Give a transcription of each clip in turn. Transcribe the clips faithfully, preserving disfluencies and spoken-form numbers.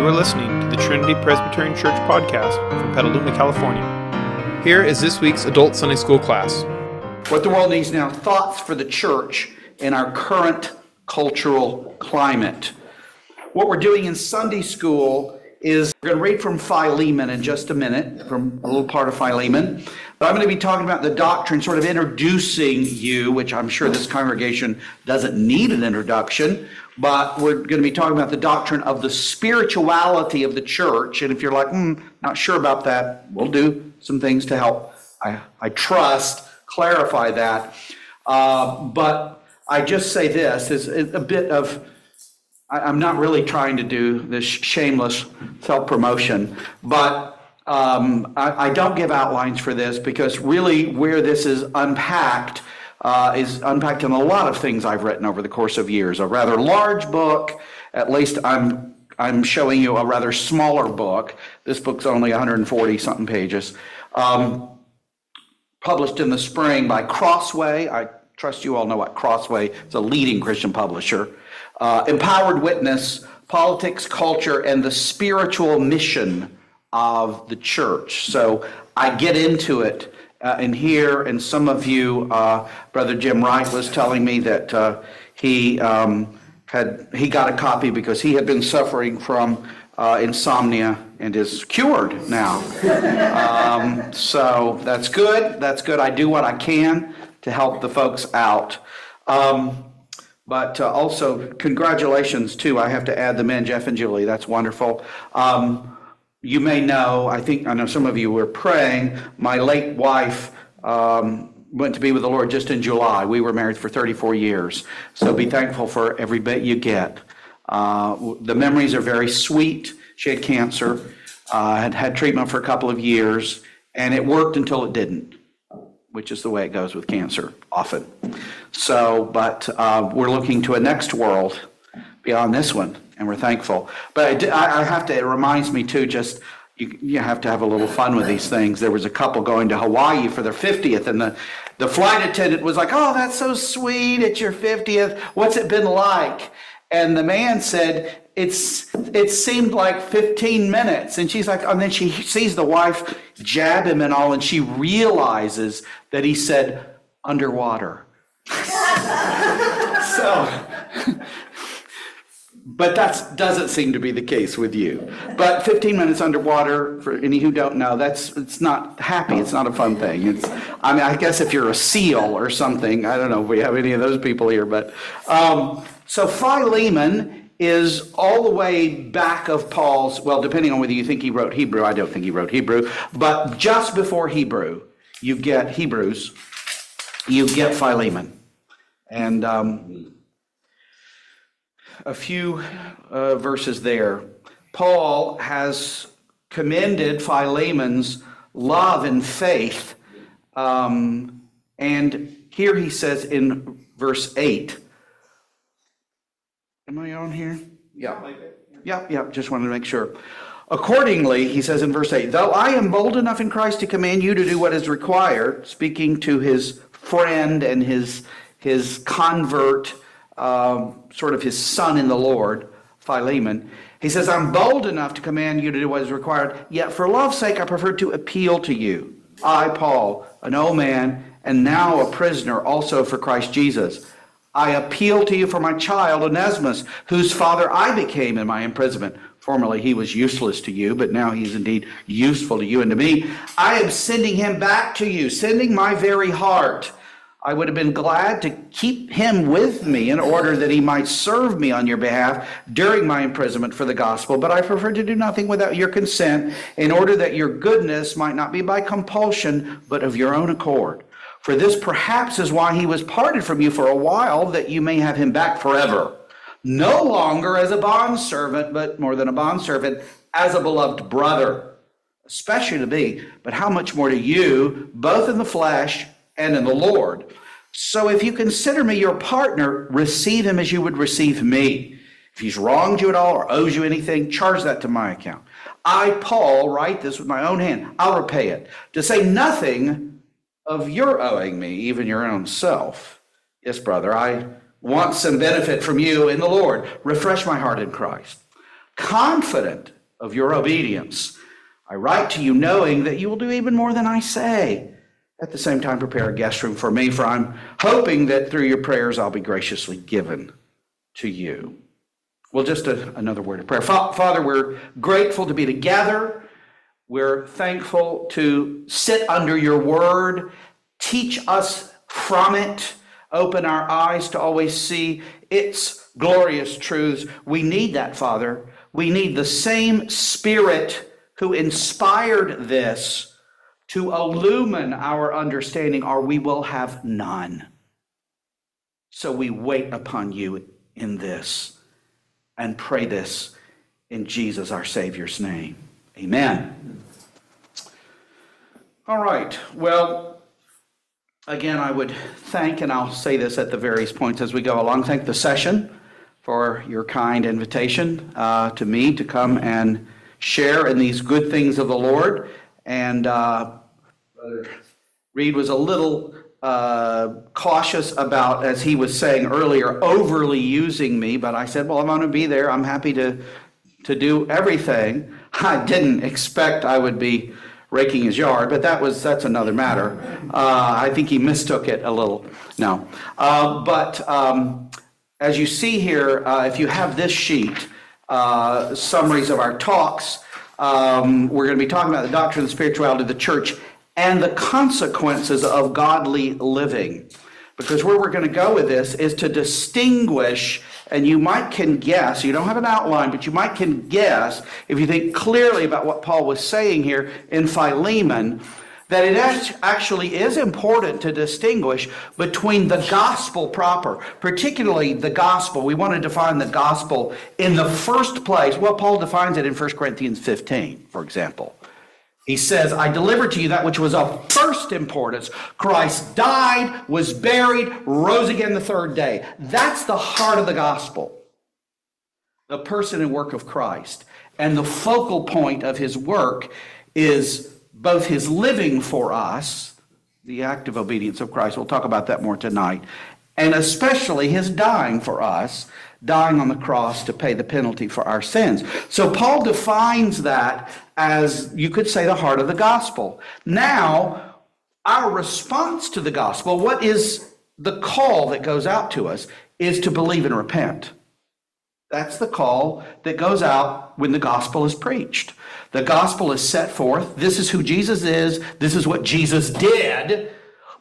You are listening to the Trinity Presbyterian Church podcast from Petaluma, California. Here is this week's Adult Sunday School class. What the world needs now, thoughts for the church in our current cultural climate. What we're doing in Sunday school is we're going to read from Philemon in just a minute, from a little part of Philemon. But I'm going to be talking about the doctrine, sort of introducing you, which I'm sure this congregation doesn't need an introduction, but we're going to be talking about the doctrine of the spirituality of the church. And if you're like, hmm, not sure about that, we'll do some things to help, I, I trust, clarify that. Uh, but I just say this, is a bit of, I, I'm not really trying to do this shameless self-promotion, but um, I, I don't give outlines for this because really where this is unpacked uh, is unpacked in a lot of things I've written over the course of years. A rather large book, at least I'm I'm showing you a rather smaller book. This book's only one hundred forty something pages. Um, published in the spring by Crossway. I trust you all know what Crossway is. It's a leading Christian publisher. Uh, Empowered Witness, Politics, Culture, and the Spiritual Mission of the Church. So I get into it uh, in here, and some of you, uh, Brother Jim Wright was telling me that uh, he um, had he got a copy because he had been suffering from uh, insomnia and is cured now. um, so that's good. That's good. I do what I can to help the folks out. Um, but uh, also, congratulations, too. I have to add them in, Jeff and Julie. That's wonderful. Um, you may know, I think, I know some of you were praying, my late wife um, went to be with the Lord just in July. We were married for thirty-four years. So be thankful for every bit you get. Uh, the memories are very sweet. She had cancer, uh, had had treatment for a couple of years, and it worked until it didn't, which is the way it goes with cancer often. So, but uh, we're looking to a next world beyond this one, and we're thankful. But I, I have to, it reminds me too, just you, you have to have a little fun with these things. There was a couple going to Hawaii for their fiftieth, and the, the flight attendant was like, "Oh, that's so sweet, it's your fiftieth. What's it been like?" And the man said, It's it seemed like fifteen minutes. And she's like, and then she sees the wife jab him and all, and she realizes that he said underwater. So, but that doesn't seem to be the case with you. But fifteen minutes underwater, for any who don't know, that's it's not happy. It's not a fun thing. It's, I mean, I guess if you're a SEAL or something, I don't know if we have any of those people here, but um, so Philemon is all the way back of Paul's, well, depending on whether you think he wrote Hebrew, I don't think he wrote Hebrew, but just before Hebrew, you get Hebrews, you get Philemon. And um, a few uh, verses there. Paul has commended Philemon's love and faith, um, and here he says in verse eight, am I on here? Yeah. Yep, yep, just wanted to make sure. Accordingly, he says in verse eight, though I am bold enough in Christ to command you to do what is required, speaking to his friend and his, his convert, um, sort of his son in the Lord, Philemon. He says, I'm bold enough to command you to do what is required, yet for love's sake I prefer to appeal to you. I, Paul, an old man, and now a prisoner also for Christ Jesus. I appeal to you for my child, Onesimus, whose father I became in my imprisonment. Formerly he was useless to you, but now he's indeed useful to you and to me. I am sending him back to you, sending my very heart. I would have been glad to keep him with me in order that he might serve me on your behalf during my imprisonment for the gospel, but I prefer to do nothing without your consent, in order that your goodness might not be by compulsion, but of your own accord. For this perhaps is why he was parted from you for a while, that you may have him back forever. No longer as a bondservant, but more than a bondservant, as a beloved brother, especially to me, but how much more to you, both in the flesh and in the Lord. So if you consider me your partner, receive him as you would receive me. If he's wronged you at all or owes you anything, charge that to my account. I, Paul, write this with my own hand. I'll repay it. To say nothing of your owing me, even your own self. Yes, brother, I want some benefit from you in the Lord. Refresh my heart in Christ. confident of your obedience. I write to you knowing that you will do even more than I say. At the same time, prepare a guest room for me, for I'm hoping that through your prayers I'll be graciously given to you. Well, just a, another word of prayer. Fa- Father, we're grateful to be together. We're thankful to sit under your word. Teach us from it. Open our eyes to always see its glorious truths. We need that, Father. We need the same Spirit who inspired this to illumine our understanding, or we will have none. So we wait upon you in this and pray this in Jesus, our Savior's name. Amen. All right. Well, again, I would thank, and I'll say this at the various points as we go along, thank the session for your kind invitation uh, to me to come and share in these good things of the Lord. And uh, Brother Reed was a little uh, cautious about, as he was saying earlier, overly using me. But I said, well, I'm going to be there. I'm happy to, to do everything. I didn't expect I would be raking his yard, but that was that's another matter. Uh, I think he mistook it a little. No. Uh, but um, as you see here, uh, if you have this sheet, uh, summaries of our talks, um, we're going to be talking about the doctrine and spirituality of the church and the consequences of godly living. Because where we're going to go with this is to distinguish, and you might can guess, you don't have an outline, but you might can guess, if you think clearly about what Paul was saying here in Philemon, that it actually is important to distinguish between the gospel proper, particularly the gospel. We want to define the gospel in the first place. Well, Paul defines it in First Corinthians fifteen, for example. He says, I delivered to you that which was of first importance. Christ died, was buried, rose again the third day. That's the heart of the gospel. The person and work of Christ. And the focal point of his work is both his living for us, the active obedience of Christ. We'll talk about that more tonight. And especially his dying for us, dying on the cross to pay the penalty for our sins. So Paul defines that as, you could say, the heart of the gospel. Now, our response to the gospel, what is the call that goes out to us, is to believe and repent. That's the call that goes out when the gospel is preached. The gospel is set forth. This is who Jesus is. This is what Jesus did.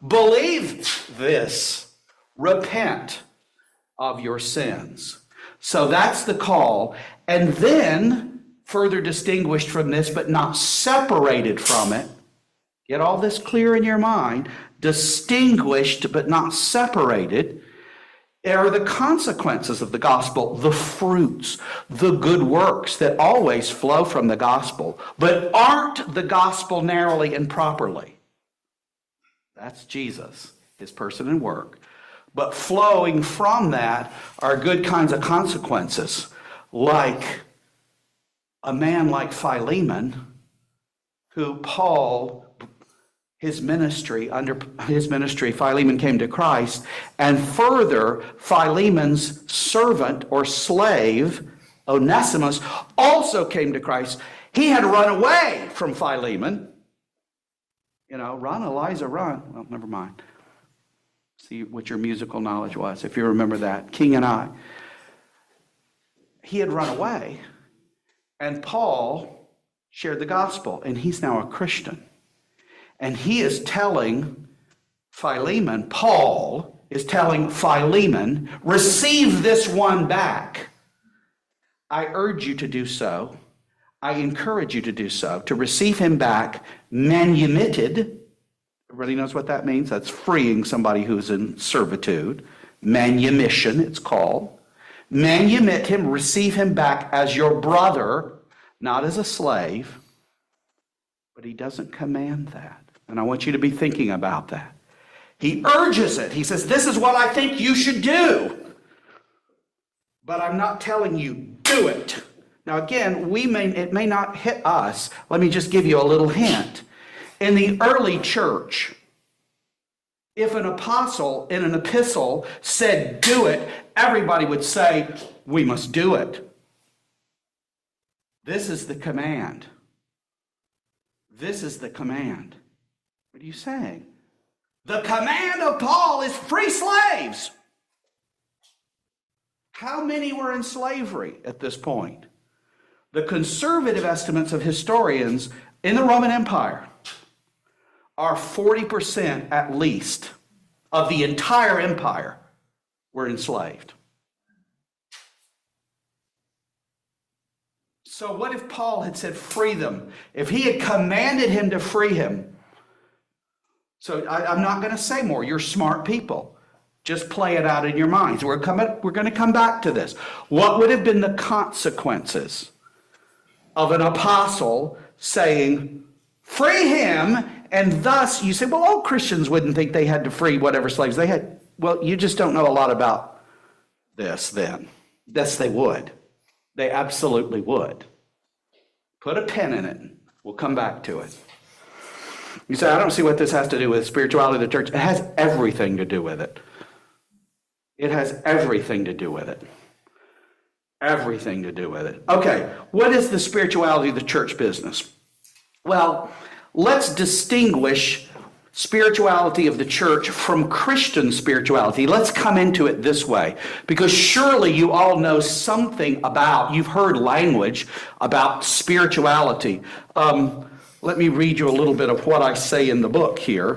Believe this. Repent of your sins. So that's the call. And then, further distinguished from this, but not separated from it, get all this clear in your mind, distinguished but not separated, are the consequences of the gospel, the fruits, the good works that always flow from the gospel, but aren't the gospel narrowly and properly. That's Jesus, his person and work. But flowing from that are good kinds of consequences, like a man like Philemon, who Paul, his ministry, under his ministry, Philemon came to Christ, and further, Philemon's servant or slave, Onesimus, also came to Christ. He had run away from Philemon. You know, run, Eliza, run. Well, never mind. See what your musical knowledge was, if you remember that. King and I. He had run away, and Paul shared the gospel, and he's now a Christian. And he is telling Philemon, Paul is telling Philemon, receive this one back. I urge you to do so. I encourage you to do so, to receive him back manumitted. Everybody knows what that means? That's freeing somebody who's in servitude. Manumission, it's called. Manumit him, receive him back as your brother, not as a slave. But he doesn't command that. And I want you to be thinking about that. He urges it. He says, this is what I think you should do. But I'm not telling you, do it. Now again, we may it may not hit us. Let me just give you a little hint. In the early church, if an apostle in an epistle said, do it, everybody would say, we must do it. This is the command. This is the command. What are you saying? The command of Paul is free slaves. How many were in slavery at this point? The conservative estimates of historians in the Roman Empire are forty percent at least of the entire empire were enslaved. So what if Paul had said free them? If he had commanded him to free him? So I, I'm not going to say more. You're smart people. Just play it out in your minds. We're coming, we're going to come back to this. What would have been the consequences of an apostle saying, free him, and thus you say, well, all Christians wouldn't think they had to free whatever slaves they had. Well, you just don't know a lot about this then. Yes, they would. They absolutely would. Put a pin in it. We'll come back to it. You say, I don't see what this has to do with spirituality of the church. It has everything to do with it. It has everything to do with it. Everything to do with it. Okay, what is the spirituality of the church business? Well, let's distinguish spirituality of the church from Christian spirituality. Let's come into it this way, because surely you all know something about, you've heard language about spirituality. Um, let me read you a little bit of what I say in the book here.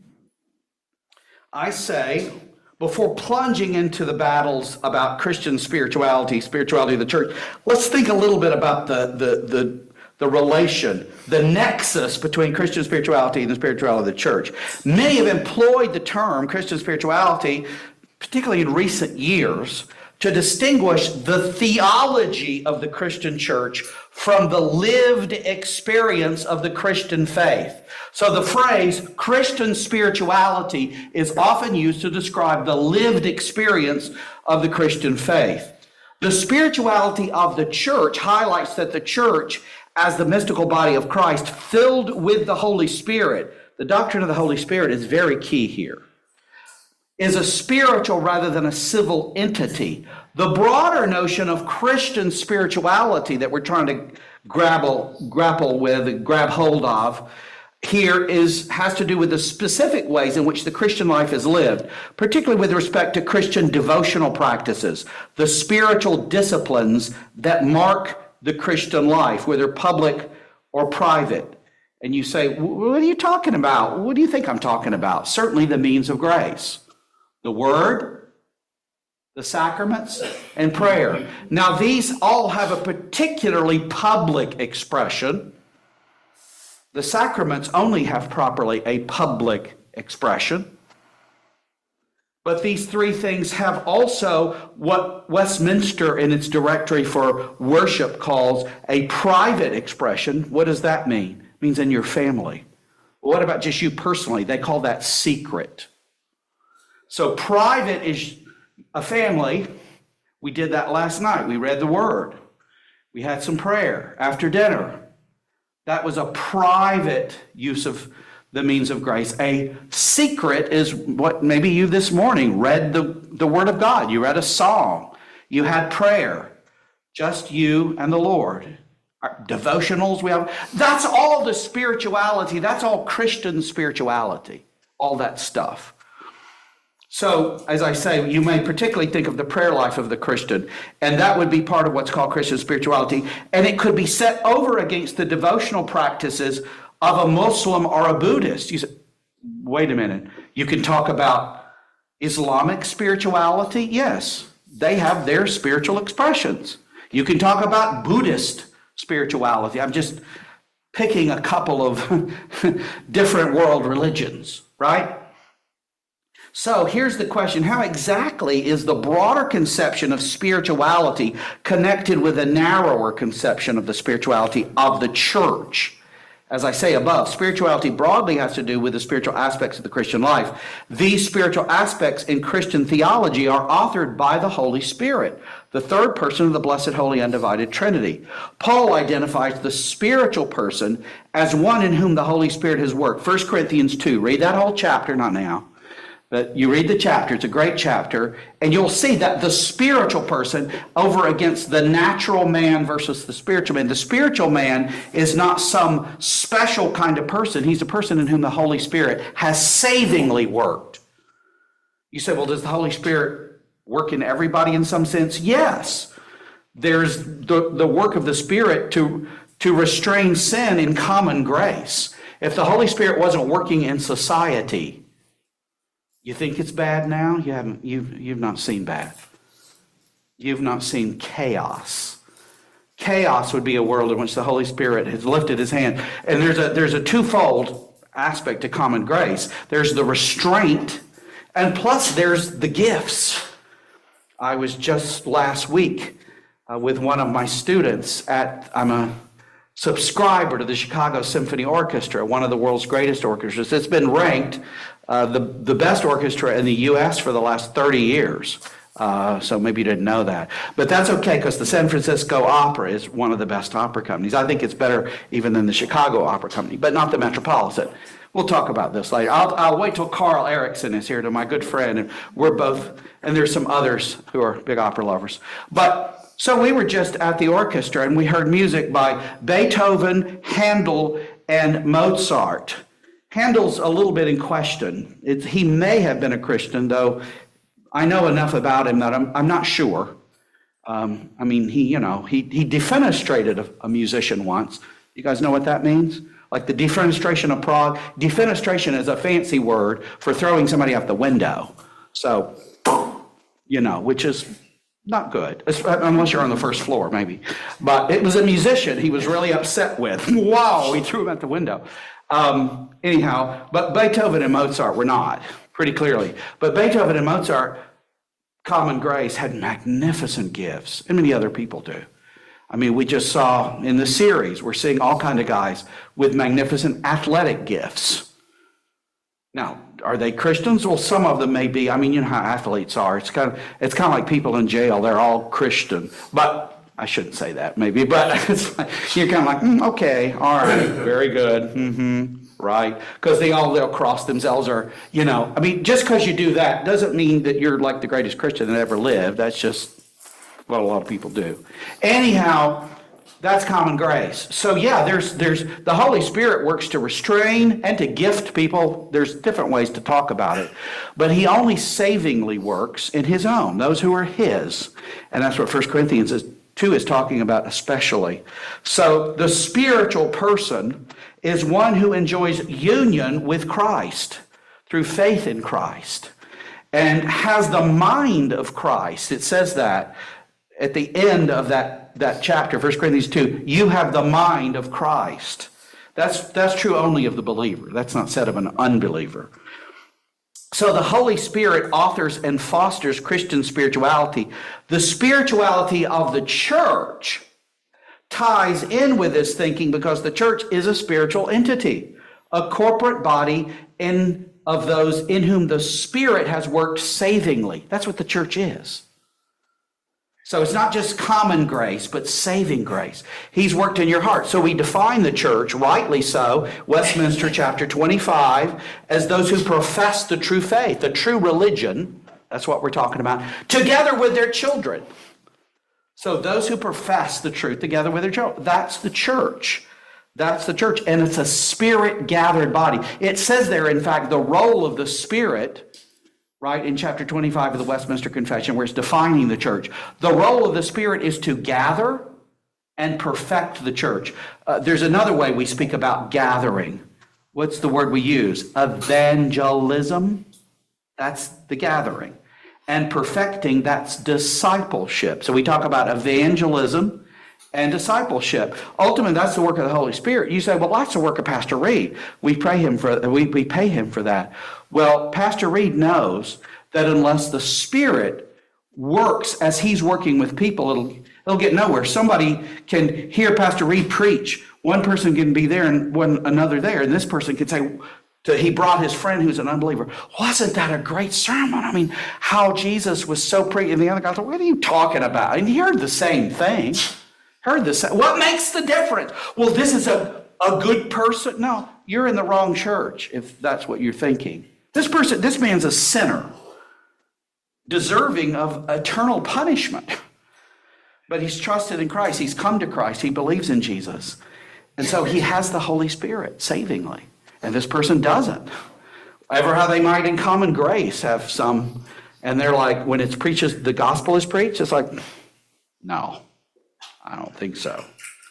I say, before plunging into the battles about Christian spirituality, spirituality of the church, let's think a little bit about the, the, the, the relation, the nexus between Christian spirituality and the spirituality of the church. Many have employed the term Christian spirituality, particularly in recent years, to distinguish the theology of the Christian church from the lived experience of the Christian faith. So the phrase Christian spirituality is often used to describe the lived experience of the Christian faith. The spirituality of the church highlights that the church, as the mystical body of Christ, filled with the Holy Spirit, the doctrine of the Holy Spirit is very key here, is a spiritual rather than a civil entity. The broader notion of Christian spirituality that we're trying to grapple, grapple with, grab hold of here is has to do with the specific ways in which the Christian life is lived, particularly with respect to Christian devotional practices, the spiritual disciplines that mark the Christian life, whether public or private. And you say, what are you talking about? What do you think I'm talking about? Certainly the means of grace. The Word, the sacraments, and prayer. Now, these all have a particularly public expression. The sacraments only have properly a public expression. But these three things have also what Westminster in its directory for worship calls a private expression. What does that mean? It means in your family. What about just you personally? They call that secret. So private is a family. We did that last night. We read the Word. We had some prayer after dinner. That was a private use of the means of grace. A secret is what maybe you this morning read the, the Word of God. You read a song. You had prayer. Just you and the Lord. Our devotionals we have. That's all the spirituality. That's all Christian spirituality. All that stuff. So, as I say, you may particularly think of the prayer life of the Christian, and that would be part of what's called Christian spirituality, and it could be set over against the devotional practices of a Muslim or a Buddhist. You say, wait a minute, you can talk about Islamic spirituality? Yes, they have their spiritual expressions. You can talk about Buddhist spirituality. I'm just picking a couple of different world religions, right? So here's the question. How exactly is the broader conception of spirituality connected with a narrower conception of the spirituality of the church? As I say above, spirituality broadly has to do with the spiritual aspects of the Christian life. These spiritual aspects in Christian theology are authored by the Holy Spirit, the third person of the Blessed Holy Undivided Trinity. Paul identifies the spiritual person as one in whom the Holy Spirit has worked. First Corinthians two, read that whole chapter, not now. But you read the chapter, it's a great chapter, and you'll see that the spiritual person over against the natural man versus the spiritual man. The spiritual man is not some special kind of person. He's a person in whom the Holy Spirit has savingly worked. You say, well, does the Holy Spirit work in everybody in some sense? Yes. There's the, the work of the Spirit to, to restrain sin in common grace. If the Holy Spirit wasn't working in society, you think it's bad now? You haven't, you've, you've not seen bad. You've not seen chaos. Chaos would be a world in which the Holy Spirit has lifted his hand. And there's a, there's a twofold aspect to common grace. There's the restraint, and plus there's the gifts. I was just last week uh, with one of my students at, I'm a subscriber to the Chicago Symphony Orchestra, one of the world's greatest orchestras. It's been ranked uh, the, the best orchestra in the U S for the last thirty years. Uh, so maybe you didn't know that. But that's okay, because the San Francisco Opera is one of the best opera companies. I think it's better even than the Chicago Opera Company, but not the Metropolitan. We'll talk about this later. I'll, I'll wait till Carl Erickson is here, to my good friend, and we're both, and there's some others who are big opera lovers. But so we were just at the orchestra, and we heard music by Beethoven, Handel, and Mozart. Handel's a little bit in question. It, he may have been a Christian, though I know enough about him that I'm, I'm not sure. Um, I mean, he, you know, he, he defenestrated a, a musician once. You guys know what that means? Like the defenestration of Prague. Defenestration is a fancy word for throwing somebody out the window. So, you know, which is not good, unless you're on the first floor, maybe. But it was a musician he was really upset with. Wow, he threw him out the window. Um, anyhow, but Beethoven and Mozart were not, pretty clearly. But Beethoven and Mozart, common grace, had magnificent gifts, and many other people do. I mean, we just saw in the series, we're seeing all kinds of guys with magnificent athletic gifts. Now, are they Christians? Well, some of them may be. I mean, you know how athletes are. It's kind of, it's kind of like people in jail. They're all Christian. But I shouldn't say that, maybe. But it's like, you're kind of like, mm, okay, all right, very good, mm-hmm, right? Because they all, they'll cross themselves, or, you know. I mean, just because you do that doesn't mean that you're like the greatest Christian that ever lived. That's just what a lot of people do. Anyhow, that's common grace. So yeah, there's there's the Holy Spirit works to restrain and to gift people. There's different ways to talk about it. But he only savingly works in his own, those who are his. And that's what First Corinthians is, two is talking about especially. So the spiritual person is one who enjoys union with Christ through faith in Christ and has the mind of Christ. It says that at the end of that, that chapter, First Corinthians two, you have the mind of Christ. That's, that's true only of the believer. That's not said of an unbeliever. So the Holy Spirit authors and fosters Christian spirituality. The spirituality of the church ties in with this thinking because the church is a spiritual entity, a corporate body in, of those in whom the Spirit has worked savingly. That's what the church is. So it's not just common grace, but saving grace. He's worked in your heart. So we define the church, rightly so, Westminster chapter twenty-five, as those who profess the true faith, the true religion, that's what we're talking about, together with their children. So those who profess the truth together with their children, that's the church. That's the church. And it's a Spirit-gathered body. It says there, in fact, the role of the Spirit, right, in chapter twenty-five of the Westminster Confession, where it's defining the church. The role of the Spirit is to gather and perfect the church. Uh, there's another way we speak about gathering. What's the word we use? Evangelism. That's the gathering. And perfecting, that's discipleship. So we talk about evangelism and discipleship. Ultimately, that's the work of the Holy Spirit. You say, well, that's the work of Pastor Reed. We pray him for we, we pay him for that. Well, Pastor Reed knows that unless the Spirit works as he's working with people, it'll it'll get nowhere. Somebody can hear Pastor Reed preach. One person can be there and one another there, and this person can say, to, he brought his friend who's an unbeliever. Wasn't that a great sermon? I mean, how Jesus was so pre. And the other guy said, what are you talking about? And he heard the same thing. Heard the same. What makes the difference? Well, this is a, a good person. No, you're in the wrong church if that's what you're thinking. This person, this man's a sinner, deserving of eternal punishment. But he's trusted in Christ. He's come to Christ. He believes in Jesus. And so he has the Holy Spirit savingly. And this person doesn't. Ever how they might in common grace have some, and they're like, when it's preached, the gospel is preached, it's like, no, I don't think so.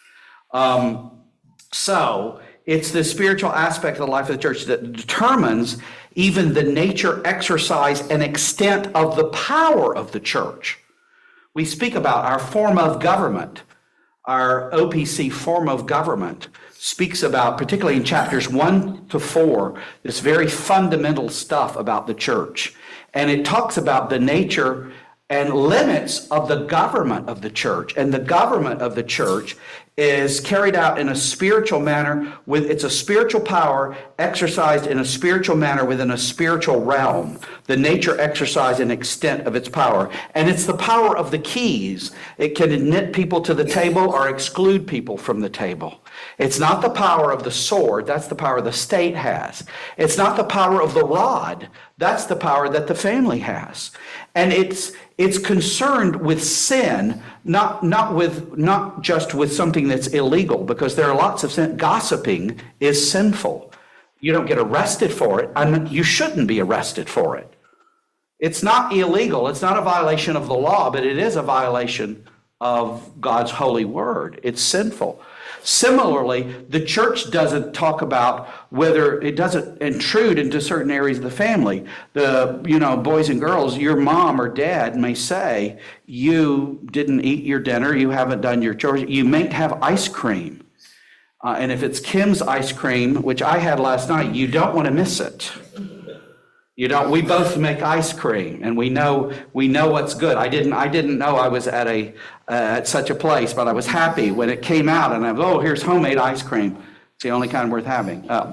Um, so it's the spiritual aspect of the life of the church that determines even the nature, exercise, and extent of the power of the church. We speak about our form of government. Our O P C form of government speaks about, particularly in chapters one to four, this very fundamental stuff about the church. And it talks about the nature and limits of the government of the church. And the government of the church is carried out in a spiritual manner. With it's a spiritual power exercised in a spiritual manner within a spiritual realm. The nature, exercise, and extent of its power. And it's the power of the keys. It can admit people to the table or exclude people from the table. It's not the power of the sword. That's the power the state has. It's not the power of the rod. That's the power that the family has. And it's it's concerned with sin, not not with not just with something that's illegal, because there are lots of sin. Gossiping is sinful. You don't get arrested for it. I mean, you shouldn't be arrested for it. It's not illegal. It's not a violation of the law, but it is a violation of God's holy word. It's sinful. Similarly, the church doesn't talk about whether it doesn't intrude into certain areas of the family. The, you know, boys and girls, your mom or dad may say, you didn't eat your dinner, you haven't done your chores, you may have ice cream. Uh, and if it's Kim's ice cream, which I had last night, you don't want to miss it. You don't. We both make ice cream, and we know we know what's good. I didn't. I didn't know I was at a uh, at such a place, but I was happy when it came out, and I was, oh, here's homemade ice cream. It's the only kind worth having. Uh,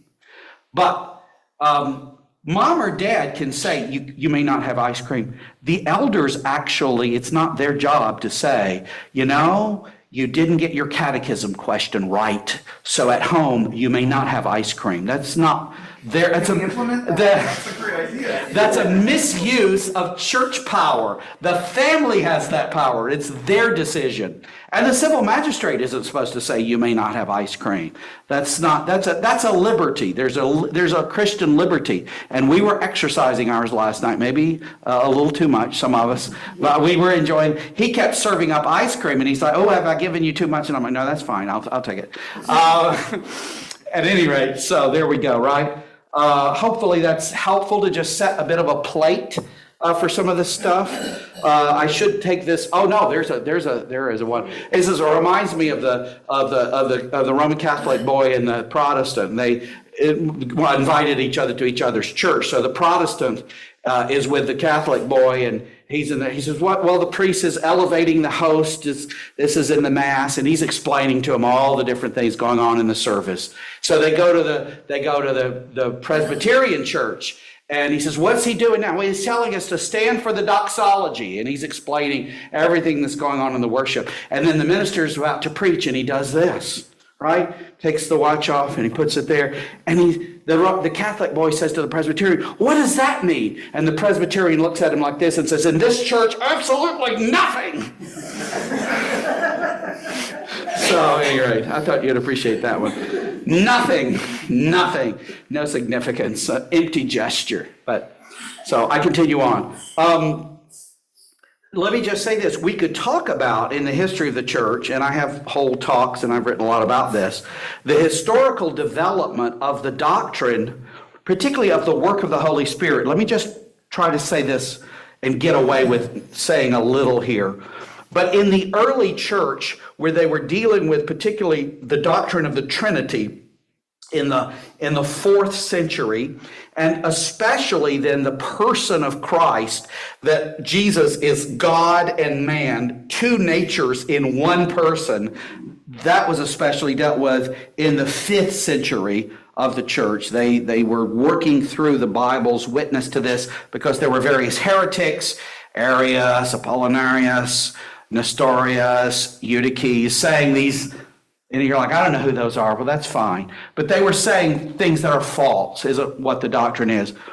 but um, mom or dad can say you you may not have ice cream. The elders actually, it's not their job to say, you know, you didn't get your catechism question right, so at home you may not have ice cream. That's not. There, that's, a, that, that's a great idea. That's a misuse of church power. The family has that power. It's their decision. And the civil magistrate isn't supposed to say you may not have ice cream. That's not. That's a that's a liberty. There's a there's a Christian liberty, and we were exercising ours last night. Maybe uh, a little too much, some of us, but we were enjoying. He kept serving up ice cream, and he's like, "Oh, have I given you too much?" And I'm like, "No, that's fine. I'll I'll take it." Uh, at any rate, so there we go. Right. Uh, hopefully that's helpful to just set a bit of a plate uh, for some of this stuff. Uh, I should take this. Oh no, there's a there's a there is a one. This is, it reminds me of the of the of the of the Roman Catholic boy and the Protestant. They it, invited each other to each other's church. So the Protestant uh, is with the Catholic boy, and he's in there. He says, "What? Well, the priest is elevating the host. It's, this is in the mass," and he's explaining to him all the different things going on in the service. So they go to the they go to the, the Presbyterian church, and he says, "What's he doing now?" Well, he's telling us to stand for the doxology, and he's explaining everything that's going on in the worship. And then the minister's about to preach, and he does this, right? Takes the watch off, and he puts it there, and he. The, the Catholic boy says to the Presbyterian, "What does that mean?" And the Presbyterian looks at him like this and says, "In this church, absolutely nothing." So, at any rate, I thought you'd appreciate that one. Nothing, nothing, no significance, uh, empty gesture. But so I continue on. Um, Let me just say this. We could talk about in the history of the church, and I have whole talks and I've written a lot about this, the historical development of the doctrine, particularly of the work of the Holy Spirit. Let me just try to say this and get away with saying a little here. But in the early church, where they were dealing with particularly the doctrine of the Trinity, in the in the fourth century, and especially then the person of Christ, that Jesus is God and man, two natures in one person, that was especially dealt with in the fifth century of the church. They they were working through the Bible's witness to this, because there were various heretics, Arius, Apollinarius, Nestorius, Eutyches, saying these. And you're like, I don't know who those are. Well, that's fine. But they were saying things that are false, is what the doctrine is.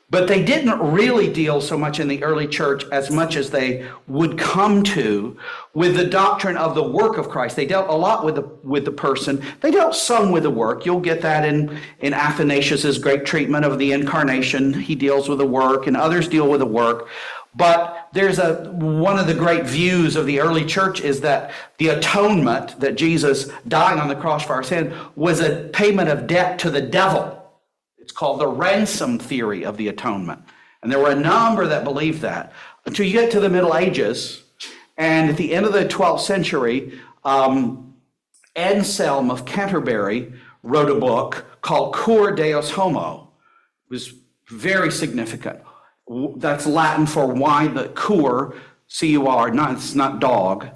But they didn't really deal so much in the early church as much as they would come to with the doctrine of the work of Christ. They dealt a lot with the with the person. They dealt some with the work. You'll get that in, in Athanasius' great treatment of the incarnation. He deals with the work, and others deal with the work. But there's a one of the great views of the early church is that the atonement, that Jesus dying on the cross for our sin, was a payment of debt to the devil. It's called the ransom theory of the atonement. And there were a number that believed that. Until you get to the Middle Ages, and at the end of the twelfth century, um, Anselm of Canterbury wrote a book called Cur Deus Homo. It was very significant. That's Latin for why the cur, C U R, not, it's not dog.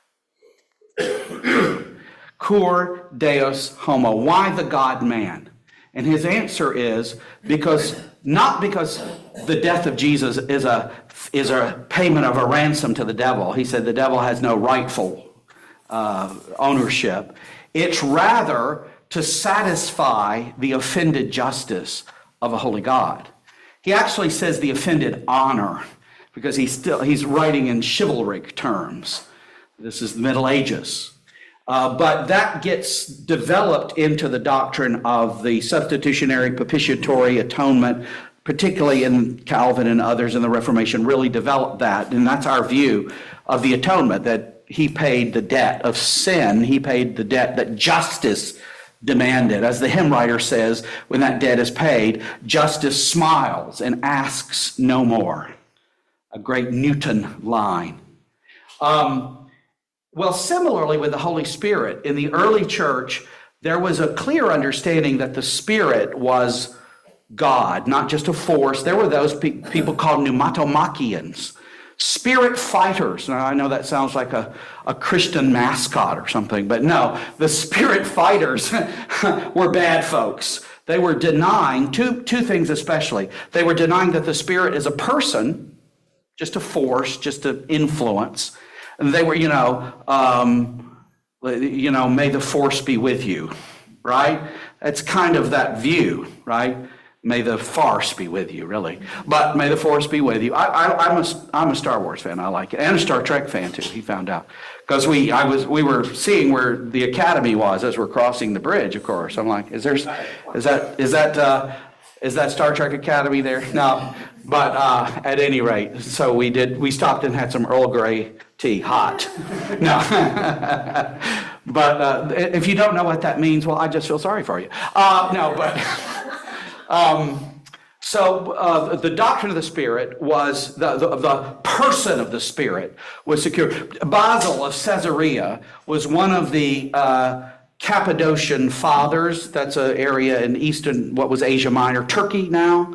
Cur Deus Homo, why the God man? And his answer is because, not because the death of Jesus is a, is a payment of a ransom to the devil. He said the devil has no rightful uh, ownership. It's rather to satisfy the offended justice of a holy God. He actually says the offended honor, because he's still he's writing in chivalric terms. This is the Middle Ages. Uh, but that gets developed into the doctrine of the substitutionary propitiatory atonement, particularly in Calvin and others in the Reformation, really developed that. And that's our view of the atonement, that he paid the debt of sin. He paid the debt that justice demanded. As the hymn writer says, when that debt is paid, justice smiles and asks no more. A great Newton line. Um, Well, similarly with the Holy Spirit, in the early church, there was a clear understanding that the Spirit was God, not just a force. There were those pe- people called pneumatomachians, spirit fighters. Now, I know that sounds like a, a Christian mascot or something, but no, the spirit fighters were bad folks. They were denying two, two things especially. They were denying that the Spirit is a person, just a force, just an influence. And they were, you know, um, you know, may the force be with you, right? It's kind of that view, right? May the farce be with you, really. But may the force be with you. I, I, I'm a, I'm a Star Wars fan. I like it, and a Star Trek fan too. He found out because we, I was, we were seeing where the Academy was as we're crossing the bridge. Of course, I'm like, is there, is that, is that, uh, is that Star Trek Academy there? No, but uh, at any rate, so we did. We stopped and had some Earl Grey tea, hot. No, but uh, if you don't know what that means, well, I just feel sorry for you. Uh, no, but. Um, so uh, the doctrine of the Spirit was, the, the, the person of the Spirit was secure. Basil of Caesarea was one of the uh, Cappadocian fathers. That's an area in eastern, what was Asia Minor, Turkey now.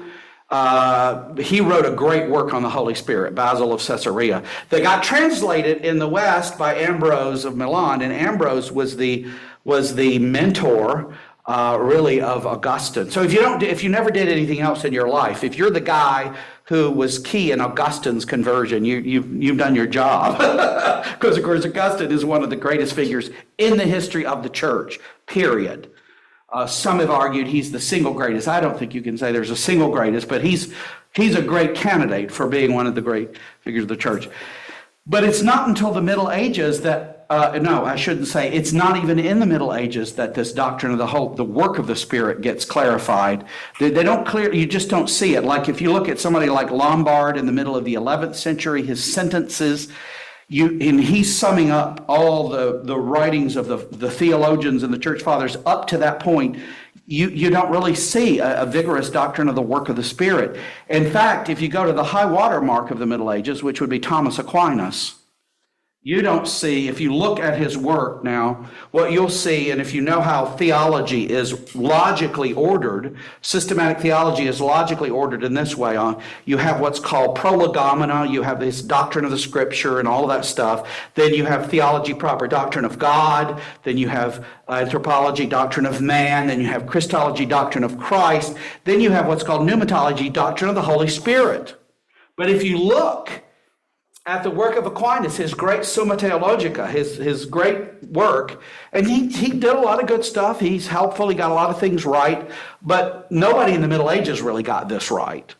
Uh, he wrote a great work on the Holy Spirit, Basil of Caesarea. They got translated in the West by Ambrose of Milan, and Ambrose was the, was the mentor Uh, really of Augustine. So if you don't, if you never did anything else in your life, if you're the guy who was key in Augustine's conversion, you, you've, you've done your job. Because of course Augustine is one of the greatest figures in the history of the church, period. Uh, some have argued he's the single greatest. I don't think you can say there's a single greatest, but he's, he's a great candidate for being one of the great figures of the church. But it's not until the Middle Ages that Uh, no, I shouldn't say. It's not even in the Middle Ages that this doctrine of the whole, the work of the Spirit gets clarified. They, they don't clear, you just don't see it. Like if you look at somebody like Lombard in the middle of the eleventh century, his sentences, you, and he's summing up all the, the writings of the, the theologians and the church fathers up to that point. You, you don't really see a, a vigorous doctrine of the work of the Spirit. In fact, if you go to the high water mark of the Middle Ages, which would be Thomas Aquinas, you don't see, if you look at his work now, what you'll see, and if you know how theology is logically ordered, systematic theology is logically ordered in this way. On you have what's called prolegomena, you have this doctrine of the Scripture and all of that stuff. Then you have theology proper, doctrine of God. Then you have anthropology, doctrine of man. Then you have Christology, doctrine of Christ. Then you have what's called pneumatology, doctrine of the Holy Spirit. But if you look at the work of Aquinas, his great Summa Theologica, his, his great work, and he, he did a lot of good stuff. He's helpful. He got a lot of things right, but nobody in the Middle Ages really got this right.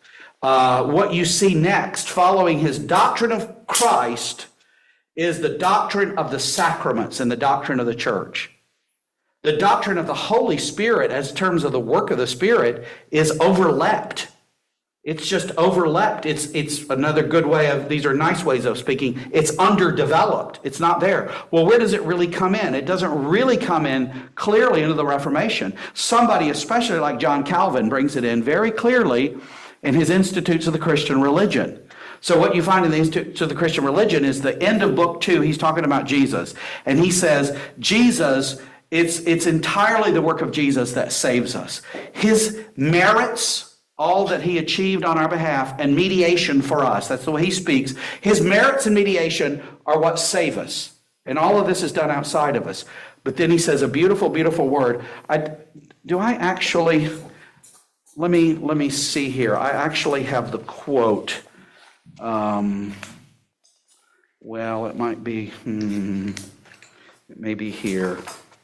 uh, what you see next, following his doctrine of Christ, is the doctrine of the sacraments and the doctrine of the church. The doctrine of the Holy Spirit, as terms of the work of the Spirit, is overlapped. It's just overlapped. It's, it's another good way of, these are nice ways of speaking, it's underdeveloped. It's not there. Well, where does it really come in? It doesn't really come in clearly into the Reformation. Somebody, especially like John Calvin, brings it in very clearly in his Institutes of the Christian Religion. So what you find in the Institutes of the Christian Religion is the end of book two, he's talking about Jesus. And he says, Jesus, it's, it's entirely the work of Jesus that saves us. His merits, all that he achieved on our behalf, and mediation for us, that's the way he speaks. His merits and mediation are what save us. And all of this is done outside of us. But then he says a beautiful, beautiful word. I, do I actually, let me, let me see here. I actually have the quote. Um, well, it might be, hmm, it may be here.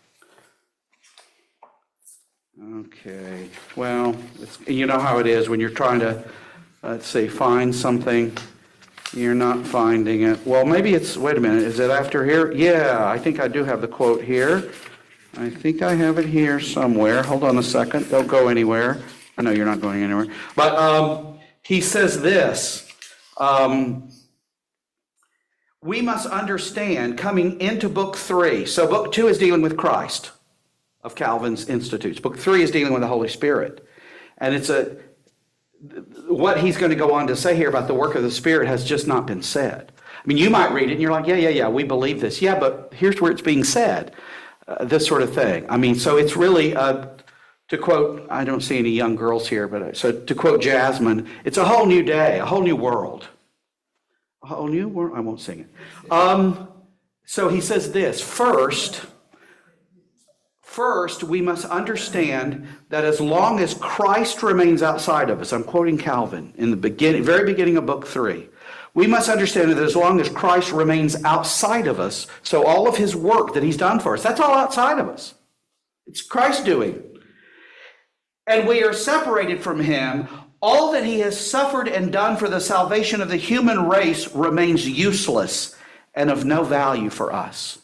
Okay, well, it's, you know how it is when you're trying to, let's see, find something, you're not finding it. Well, maybe it's, wait a minute, is it after here? Yeah, I think I do have the quote here. I think I have it here somewhere. Hold on a second, don't go anywhere. I know you're not going anywhere. But um, he says this, um, we must understand coming into book three, so book two is dealing with Christ of Calvin's Institutes. Book three is dealing with the Holy Spirit. And it's a, what he's going to go on to say here about the work of the Spirit has just not been said. I mean, you might read it and you're like, yeah, yeah, yeah, we believe this. Yeah, but here's where it's being said, uh, this sort of thing. I mean, so it's really, uh, to quote, I don't see any young girls here, but uh, so to quote Jasmine, it's a whole new day, a whole new world. A whole new world? I won't sing it. Um, so he says this, first, First, we must understand that as long as Christ remains outside of us, I'm quoting Calvin in the beginning, very beginning of book three, we must understand that as long as Christ remains outside of us, so all of his work that he's done for us, that's all outside of us. It's Christ doing. And we are separated from him. All that he has suffered and done for the salvation of the human race remains useless and of no value for us.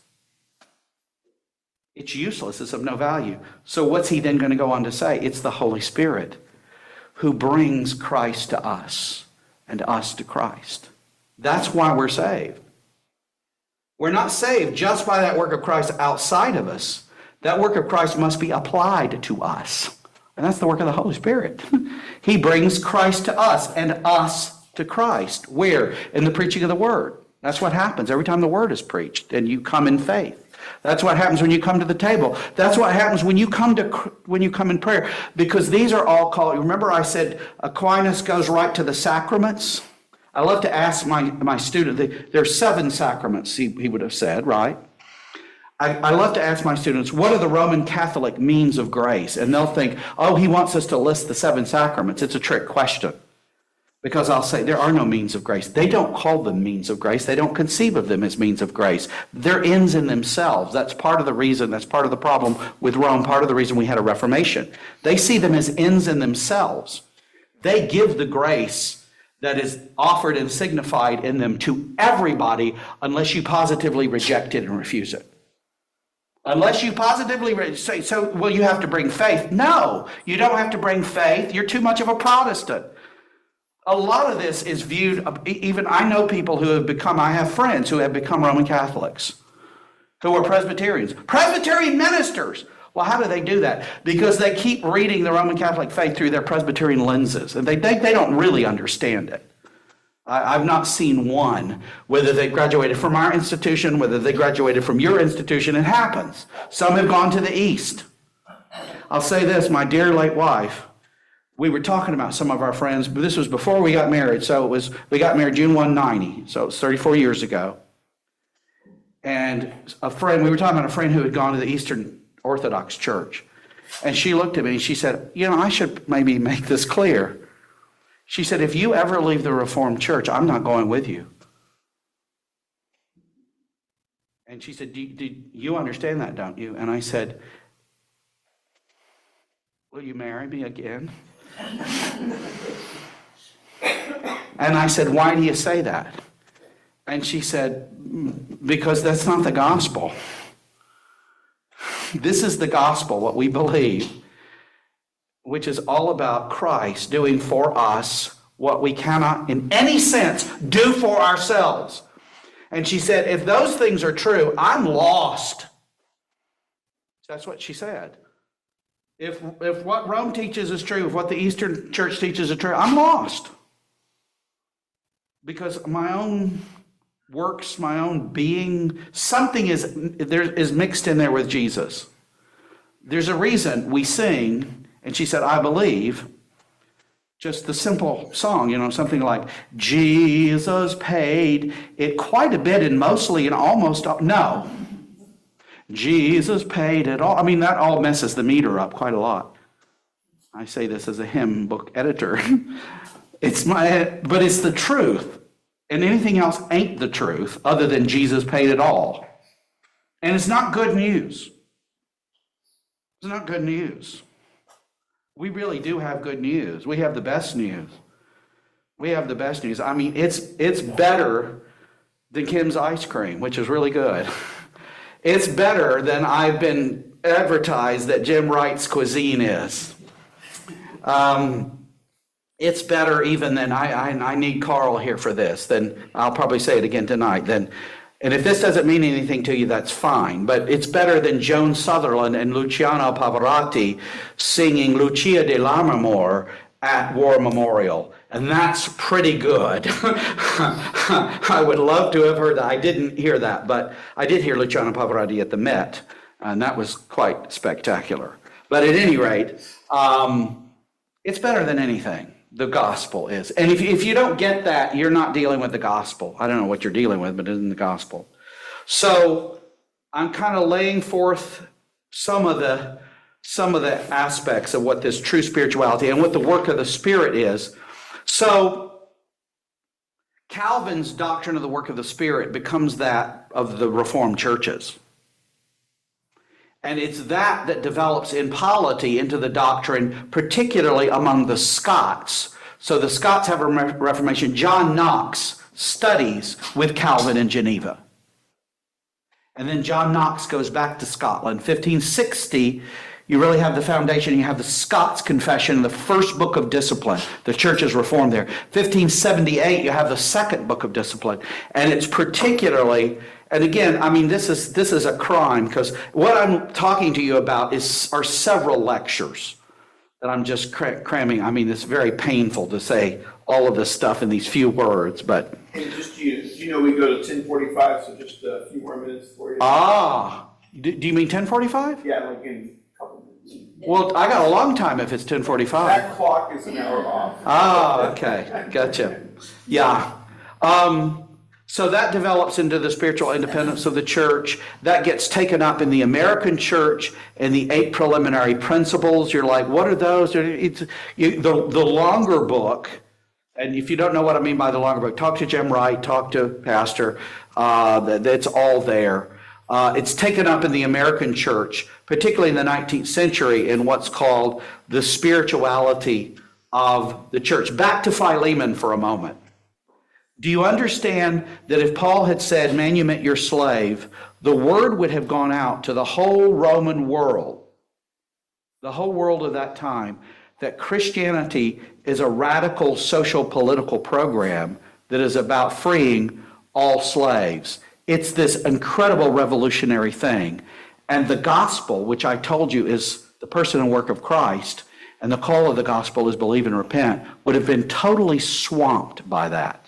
It's useless. It's of no value. So what's he then going to go on to say? It's the Holy Spirit who brings Christ to us and us to Christ. That's why we're saved. We're not saved just by that work of Christ outside of us. That work of Christ must be applied to us. And that's the work of the Holy Spirit. He brings Christ to us and us to Christ. Where? In the preaching of the Word. That's what happens every time the Word is preached and you come in faith. That's what happens when you come to the table. That's what happens when you come to when you come in prayer. Because these are all called, remember I said Aquinas goes right to the sacraments? I love to ask my, my student, there are seven sacraments, he, he would have said, right? I, I love to ask my students, what are the Roman Catholic means of grace? And they'll think, oh, he wants us to list the seven sacraments. It's a trick question. Because I'll say there are no means of grace. They don't call them means of grace. They don't conceive of them as means of grace. They're ends in themselves. That's part of the reason, that's part of the problem with Rome, part of the reason we had a Reformation. They see them as ends in themselves. They give the grace that is offered and signified in them to everybody unless you positively reject it and refuse it. Unless you positively re- say, so, well, you have to bring faith. No, you don't have to bring faith. You're too much of a Protestant. A lot of this is viewed, even I know people who have become, I have friends who have become Roman Catholics, who are Presbyterians. Presbyterian ministers! Well, how do they do that? Because they keep reading the Roman Catholic faith through their Presbyterian lenses, and they think they don't really understand it. I, I've not seen one, whether they graduated from our institution, whether they graduated from your institution, it happens. Some have gone to the East. I'll say this, my dear late wife, we were talking about some of our friends, but this was before we got married. So it was, we got married June first, ninety. So it was thirty-four years ago. And a friend, we were talking about a friend who had gone to the Eastern Orthodox Church. And she looked at me and she said, you know, I should maybe make this clear. She said, if you ever leave the Reformed Church, I'm not going with you. And she said, do, do you understand that, don't you? And I said, will you marry me again? And I said, why do you say that? And she said, because that's not the gospel. This is the gospel, what we believe, which is all about Christ doing for us what we cannot, in any sense, do for ourselves. And she said, if those things are true, I'm lost. That's what she said. If, if what Rome teaches is true, if what the Eastern Church teaches is true, I'm lost. Because my own works, my own being, something is, there, is mixed in there with Jesus. There's a reason we sing, and she said, I believe, just the simple song, you know, something like, Jesus paid it quite a bit and mostly and almost, no. Jesus paid it all. I mean, that all messes the meter up quite a lot. I say this as a hymn book editor. It's my, but it's the truth. And anything else ain't the truth other than Jesus paid it all. And it's not good news. It's not good news. We really do have good news. We have the best news. We have the best news. I mean, it's it's better than Kim's ice cream, which is really good. It's better than I've been advertised that Jim Wright's cuisine is. Um, it's better even than, I, I, I need Carl here for this, then I'll probably say it again tonight. Then, and if this doesn't mean anything to you, that's fine. But it's better than Joan Sutherland and Luciano Pavarotti singing Lucia di Lammermoor at War Memorial. And that's pretty good. I would love to have heard that. I didn't hear that, but I did hear Luciano Pavarotti at the Met, and that was quite spectacular. But at any rate, um, it's better than anything. The gospel is. And if, if you don't get that, you're not dealing with the gospel. I don't know what you're dealing with, but it isn't the gospel. So I'm kind of laying forth some of the some of the aspects of what this true spirituality and what the work of the Spirit is. So Calvin's doctrine of the work of the Spirit becomes that of the Reformed churches. And it's that that develops in polity into the doctrine, particularly among the Scots. So the Scots have a Reformation. John Knox studies with Calvin in Geneva. And then John Knox goes back to Scotland. fifteen sixty, you really have the foundation. You have the Scots Confession, the first book of discipline. The church is reformed there. fifteen seventy-eight, you have the second book of discipline. And it's particularly... And again, I mean, this is this is a crime, because what I'm talking to you about is are several lectures that I'm just cra- cramming. I mean, it's very painful to say all of this stuff in these few words, but... And just, you, you know, we go to ten forty-five, so just a few more minutes for you. Ah, do, do you mean ten forty-five? Yeah, like in a couple minutes. Well, I got a long time if it's ten forty-five. That clock is an hour off. Ah, okay, gotcha. Yeah. Um... So that develops into the spiritual independence of the church. That gets taken up in the American church and the eight preliminary principles. You're like, what are those? It's, you, the, the longer book, and if you don't know what I mean by the longer book, talk to Jim Wright, talk to Pastor. Uh, that's all there. Uh, it's taken up in the American church, particularly in the nineteenth century, in what's called the spirituality of the church. Back to Philemon for a moment. Do you understand that if Paul had said, manumit your slave, the word would have gone out to the whole Roman world, the whole world of that time, that Christianity is a radical social political program that is about freeing all slaves. It's this incredible revolutionary thing. And the gospel, which I told you is the person and work of Christ, and the call of the gospel is believe and repent, would have been totally swamped by that.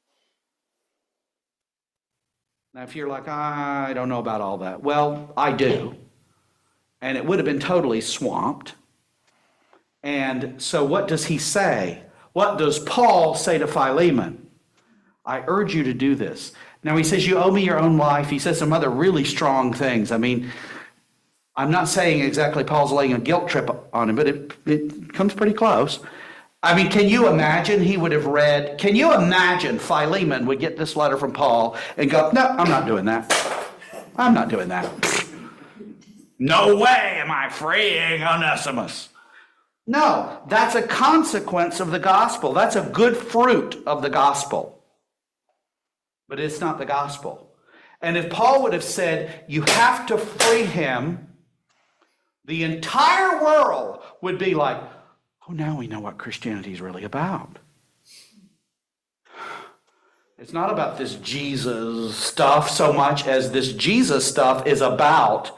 Now, if you're like, I don't know about all that. Well, I do. And it would have been totally swamped. And so what does he say? What does Paul say to Philemon? I urge you to do this. Now, he says, you owe me your own life. He says some other really strong things. I mean, I'm not saying exactly Paul's laying a guilt trip on him, but it, it comes pretty close. I mean, can you imagine he would have read, can you imagine Philemon would get this letter from Paul and go, no, I'm not doing that. I'm not doing that. No way am I freeing Onesimus. No, that's a consequence of the gospel. That's a good fruit of the gospel. But it's not the gospel. And if Paul would have said, you have to free him, the entire world would be like, oh, now we know what Christianity is really about. It's not about this Jesus stuff so much as this Jesus stuff is about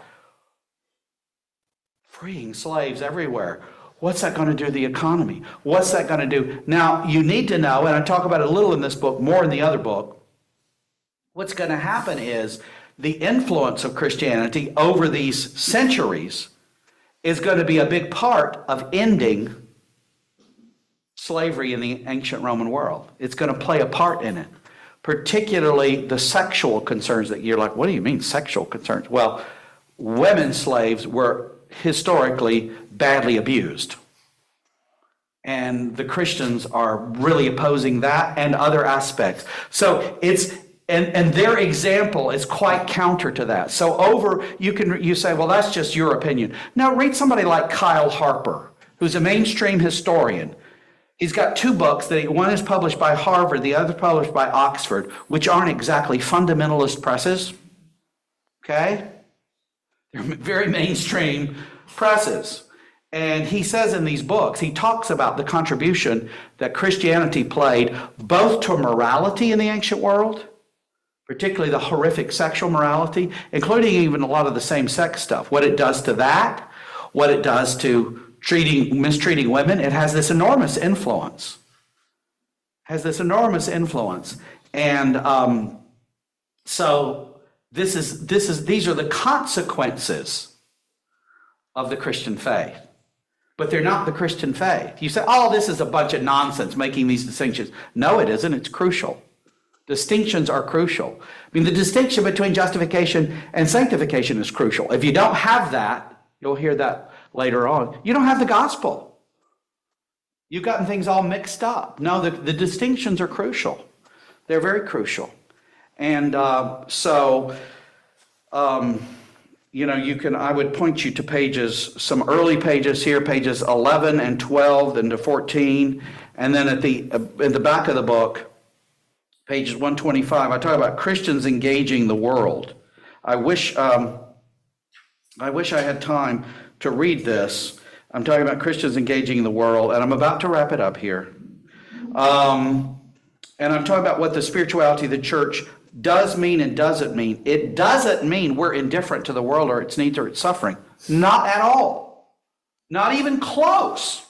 freeing slaves everywhere. What's that going to do to the economy? What's that going to do? Now, you need to know, and I talk about it a little in this book, more in the other book, what's going to happen is the influence of Christianity over these centuries is going to be a big part of ending slavery in the ancient Roman world. It's going to play a part in it, particularly the sexual concerns that you're like, what do you mean sexual concerns? Well, women slaves were historically badly abused. And the Christians are really opposing that and other aspects. So it's And, and their example is quite counter to that. So over, you can you say, well, that's just your opinion. Now read somebody like Kyle Harper, who's a mainstream historian. He's got two books. That he, one is published by Harvard, the other published by Oxford, which aren't exactly fundamentalist presses. Okay? They're very mainstream presses. And he says in these books, he talks about the contribution that Christianity played both to morality in the ancient world, particularly the horrific sexual morality, including even a lot of the same-sex stuff. What it does to that, what it does to treating, mistreating women, it has this enormous influence. Has this enormous influence. And um, so this is, this is, these are the consequences of the Christian faith. But they're not the Christian faith. You say, oh, this is a bunch of nonsense making these distinctions. No, it isn't. It's crucial. Distinctions are crucial. I mean, the distinction between justification and sanctification is crucial. If you don't have that, you'll hear that later on, you don't have the gospel. You've gotten things all mixed up. No, the, the distinctions are crucial. They're very crucial. And uh, so, um, you know, you can, I would point you to pages, some early pages here, pages eleven and twelve, then to fourteen, and then at the, uh, in the back of the book, pages one twenty-five, I talk about Christians engaging the world. I wish um, I wish I had time to read this. I'm talking about Christians engaging the world, and I'm about to wrap it up here. Um, and I'm talking about what the spirituality of the church does mean and doesn't mean. It doesn't mean we're indifferent to the world or its needs or its suffering. Not at all. Not even close.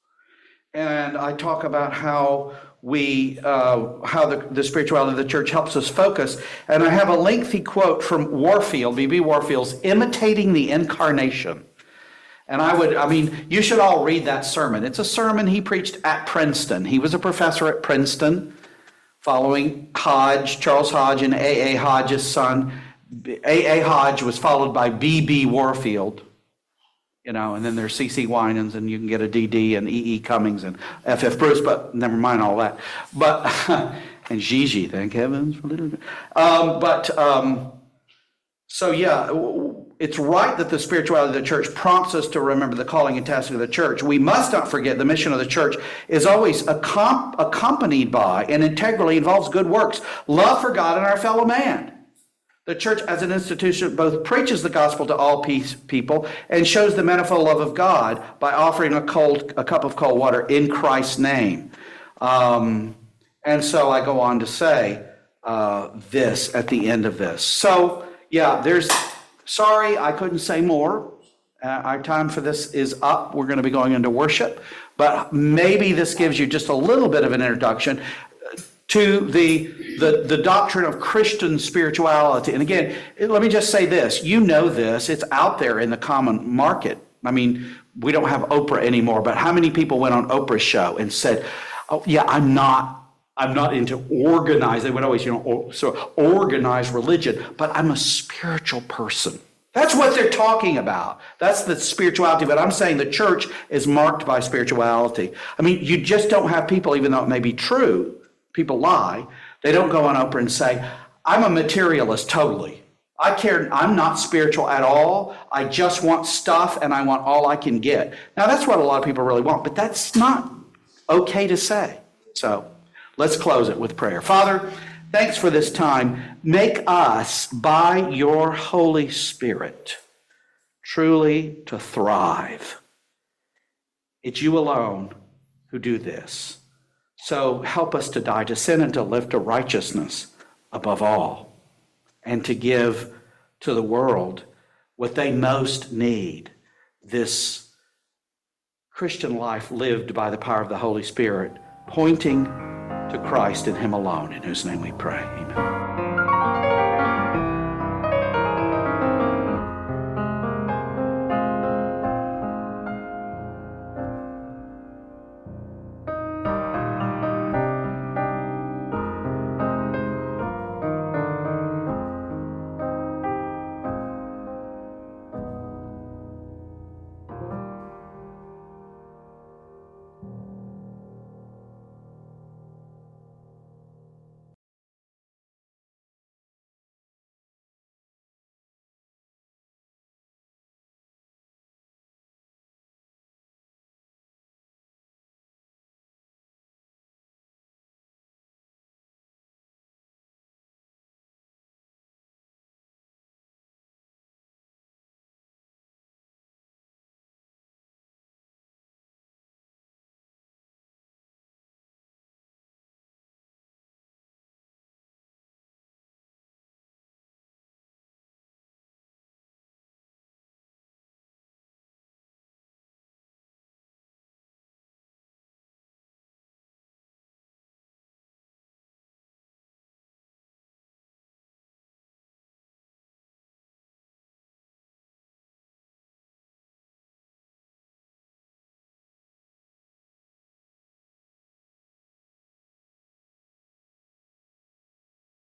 And I talk about how we, uh, how the, the spirituality of the church helps us focus. And I have a lengthy quote from Warfield, B B Warfield's Imitating the Incarnation. And I would, I mean, you should all read that sermon. It's a sermon he preached at Princeton. He was a professor at Princeton, following Hodge, Charles Hodge, and A A Hodge's son. A A Hodge was followed by B B Warfield. You know, and then there's C C Winans, and you can get a D D, and E E Cummings, and F F Bruce, but never mind all that. But, and Gigi, thank heavens for little. Um, but, um, so yeah, it's right that the spirituality of the church prompts us to remember the calling and task of the church. We must not forget the mission of the church is always accom- accompanied by and integrally involves good works, love for God and our fellow man. The church as an institution both preaches the gospel to all peace, people and shows the manifold love of God by offering a cold, a cup of cold water in Christ's name. Um, and so I go on to say uh, this at the end of this. So, yeah, there's, sorry, I couldn't say more. Uh, our time for this is up. We're going to be going into worship. But maybe this gives you just a little bit of an introduction to the, the, the doctrine of Christian spirituality. And again, let me just say this. You know this. It's out there in the common market. I mean, we don't have Oprah anymore, but how many people went on Oprah's show and said, oh, yeah, I'm not I'm not into organized, they would always, you know, so organized religion, but I'm a spiritual person. That's what they're talking about. That's the spirituality. But I'm saying the church is marked by spirituality. I mean, you just don't have people, even though it may be true, people lie. They don't go on Oprah and say, I'm a materialist totally. I care, I'm not spiritual at all. I just want stuff and I want all I can get. Now, that's what a lot of people really want, but that's not okay to say. So let's close it with prayer. Father, thanks for this time. Make us, by your Holy Spirit, truly to thrive. It's you alone who do this. So help us to die to sin and to live to righteousness above all, and to give to the world what they most need, this Christian life lived by the power of the Holy Spirit, pointing to Christ and Him alone, in whose name we pray. Amen.